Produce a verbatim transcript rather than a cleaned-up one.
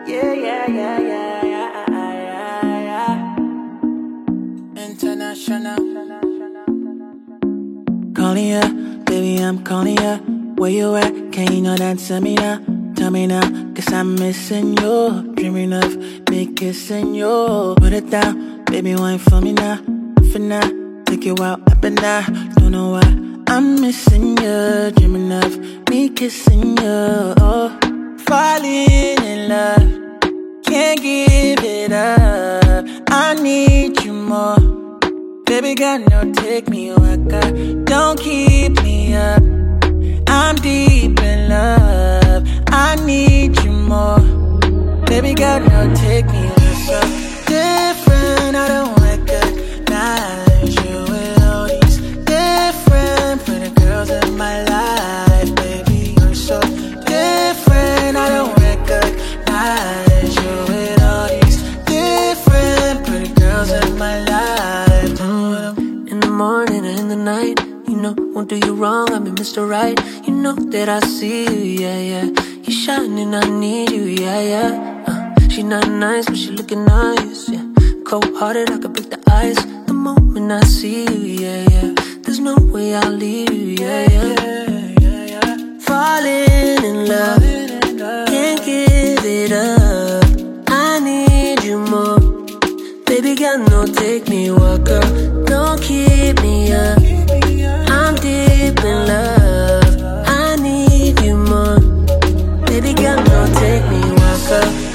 Yeah, yeah, yeah, yeah, yeah, yeah, yeah. International. Calling ya, baby, I'm calling ya. Where you at? Can you know that? Tell me now, tell me now. Cause I'm missing you. Dreaming of me kissing you. Put it down, baby, wine for me now. For now, take you out up and down. Don't know why I'm missing you. Dreaming of me kissing you. Oh, falling in love. Can't give it up. I need you more. Baby girl, no, take me waka. Don't keep me up. I'm deep in love. I need you more. Baby girl, no, take me so different. I don't recognize you with all these different pretty girls in my life. Baby, you're so different. I don't recognize you with all these different pretty girls in my life. In the morning and in the night, you know, won't do you wrong, I'm Mister Right. You know that I see you, yeah, yeah. You shining, I need you, yeah, yeah. uh, She not nice, but she looking nice, yeah. Cold-hearted, I could break the ice. The moment I see you, yeah, yeah. There's no way I'll leave you, yeah, yeah. Falling in love, can't give it up. I need you more. Baby girl, no, take me walk up. Don't keep me up. I'm deep in love. I need you more. Baby girl, no, take me walk up.